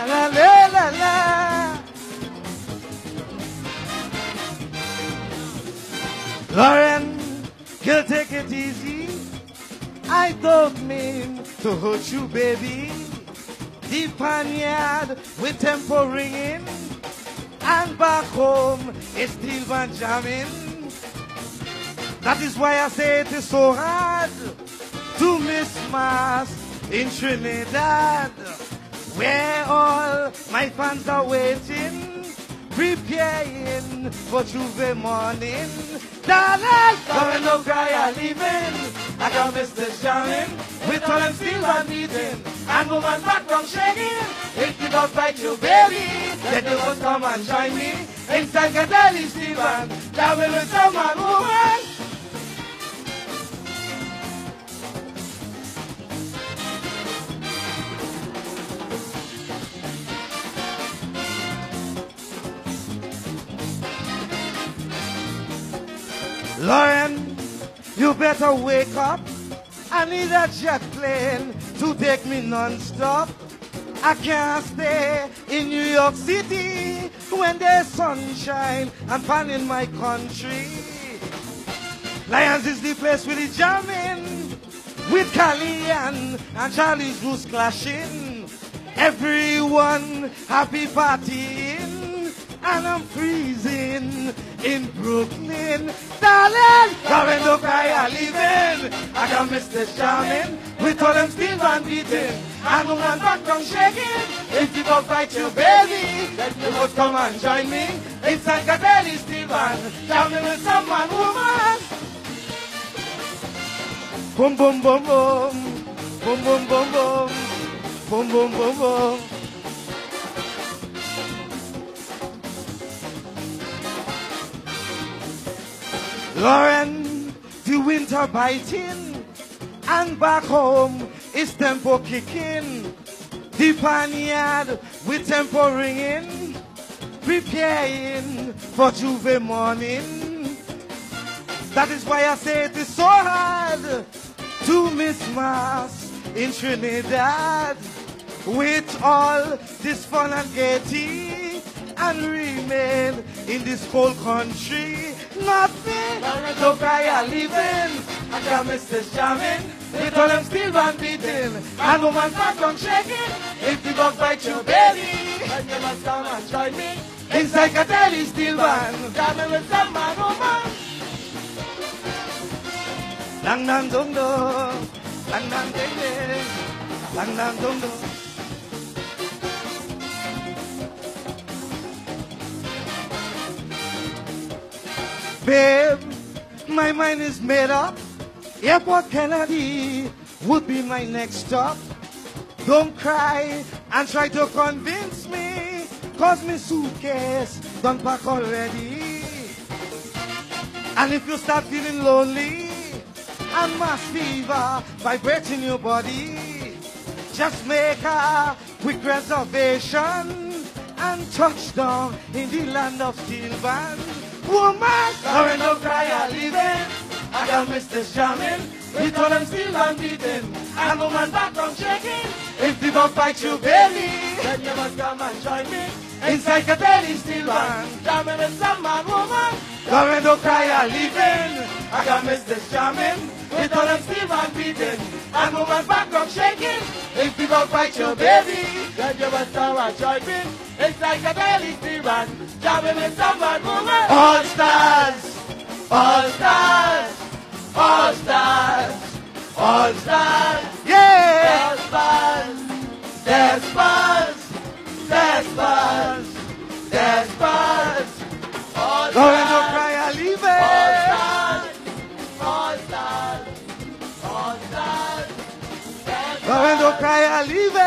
la la la la. Lauren, girl, take it easy. I don't mean to hurt you, baby. The panyard with tempo ringing, and back home it's still band jamming. That is why I say it is so hard to miss Mass in Trinidad, where all my fans are waiting, preparing for Juve morning. Darling, come and don't cry, I'm leaving. I got Mr. Jamming, with all them still band beating, and woman back from shaking. If you don't fight you, baby, then you must come and join me inside Gadali Steel Band, jamming with some man, woman. Lauren, you better wake up. I need a jet plane to take me non-stop. I can't stay in New York City when there's sunshine and fun in my country. Lions is the place with the jamming, with Cali and Charlie's Roots clashing. Everyone happy partying, and I'm freezing in Brooklyn. Darling, come and don't cry, I'm leaving. I got Mr. Charming, with all them steel band beating, and woman background shaking. If you don't fight you, baby, then you must come and join me inside Gadali Steel Band, jamming with some man, woman. Boom, boom, boom, boom. Boom, boom, boom, boom. Boom, boom, boom, boom. Lauren, the winter biting, and back home is tempo kicking. The panyard with tempo ringing, preparing for Juve morning. That is why I say it is so hard to miss Mass in Trinidad, with all this fun and gaiety, and remain in this cold country. Nothing, no cry, I'm leaving. I got Mr. Jamming, with all them steel band beating, and woman background shaking. If you don't fight you, baby, then you must come and join me inside Gadali Steel Band, jamming with some man, woman. Lang lang dong dong, lang lang ding ding, lang lang dong dong. Babe, my mind is made up. Airport Kennedy would be my next stop. Don't cry and try to convince me, 'cause my suitcase done pack already. And if you start feeling lonely and mass fever vibrating your body, just make a quick reservation and touch down in the land of Steel Band. Woman, sorry, no cry, I'm leaving. I got Mr. Jamming, with all them steel band beating, and woman background shaking. If the bug fight you, baby, then you must come and join me inside Gadali Steel Band, jamming with some man, woman. Sorry, no cry, I'm leaving. I got Mr. Jamming, with all them steel band beating, and woman background shaking. If the bug fight you, baby, then you must come and join me inside Gadali Steel Band, jamming with some man, woman. All stars, all stars, all stars, all stars, yeah! There's buzz, there's buzz, there's buzz, all stars. Don't cry, I leave it. All stars, all stars, all stars. Don't cry, I leave it.